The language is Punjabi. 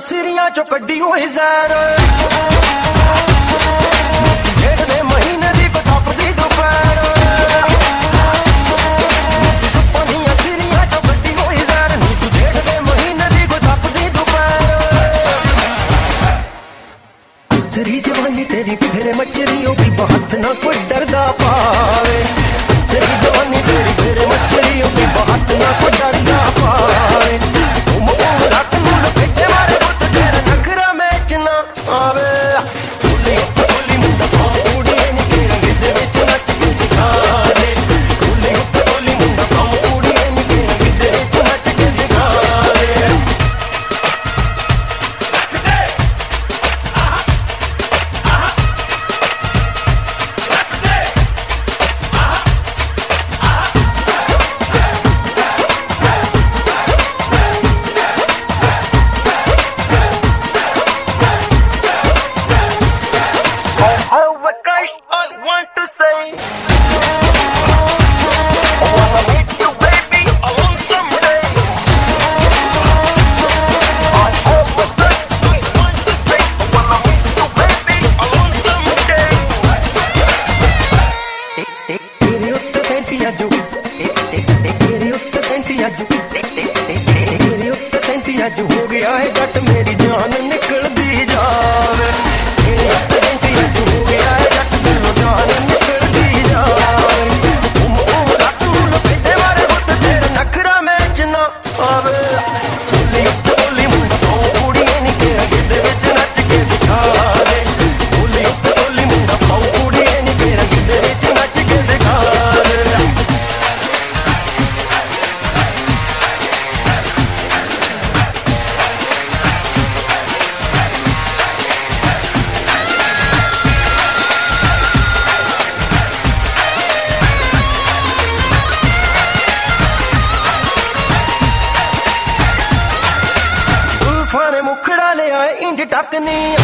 ਸਿਰੀਆਂ ਚੋਂ ਕੱਢੀ ਹੋਈ ਜ਼ਹਿਰ ਜੇਠ ਦੇ ਮਹੀਨੇ ਦੀ ਕੋ ਤਪਦੀ ਦੁਪਹਿਰ ਸੁੱਪਾਂ ਦੀਆਂ ਸਿਰੀਆਂ ਚੋਂ ਕੱਢੀ ਹੋਈ ਜ਼ਹਿਰ ਨੀ ਤੂੰ ਜੇਠ ਦੇ ਮਹੀਨੇ ਦੀ ਕੋ ਤਪਦੀ ਦੁਪਹਿਰ ਤੇਰੀ ਜਵਾਨੀ ਤੇਰੀ ਫੇਰੇ ਮੱਛਰੀ ਉਹ ਵੀ ਬਹੁਤ ਨਾ ਕੋਈ ਡਰਦਾ ਪਾਵੇ ਤੇਰੀ ਜਵਾਨੀ ਤੇਰੀ ਫੇਰੇ ਮੱਛਰੀ ਉਹ ਵੀ ਬਹੁਤ ਨਾ ਕੋਈ ਡਰਦਾ ਪਾਵੇ ਅੱਜ ਹੋ ਗਿਆ ਹੈ ਜੱਟ ਮੇਰੀ ਜਾਨ ਨਿਕਲਦੀ ਜਾਵੇ ਅੱਜ ਹੋ ਗਿਆ ਹੈ ਜੱਟ ਮੇਰੀ ਜਾਨ ਨਿਕਲਦੀ ਜਾਵੇ ਰਾਤ ਨੂੰ ਲਪੇਟੇ ਮਾਰੇ ਬੁੱਤ ਤੇਰੇ ਨਖਰਾ ਮੈਚ ਨਾ ਆਵੇ ਬੋਲੀ ਮੁੰਡਾ ਤੋਂ ਕੁੜੀਏ ਨੀ ਕਿਹੜਾ ਗਿੱਧੇ ਵਿੱਚ ਨੱਚ ਕੇ ਦਿਖਾ ਦੇ ਬੋਲੀ ਮੁੰਡਾ ਤੋਂ ਕੁੜੀਏ ਨੀ ਕਿਹੜਾ ਗਿੱਧੇ ਵਿੱਚ ਨੱਚ ਕੇ ਦਿਖਾ ਦੇ ਮੁਖੜਾ ਲਿਆ ਇੰਜ ਟੱਕਨੀ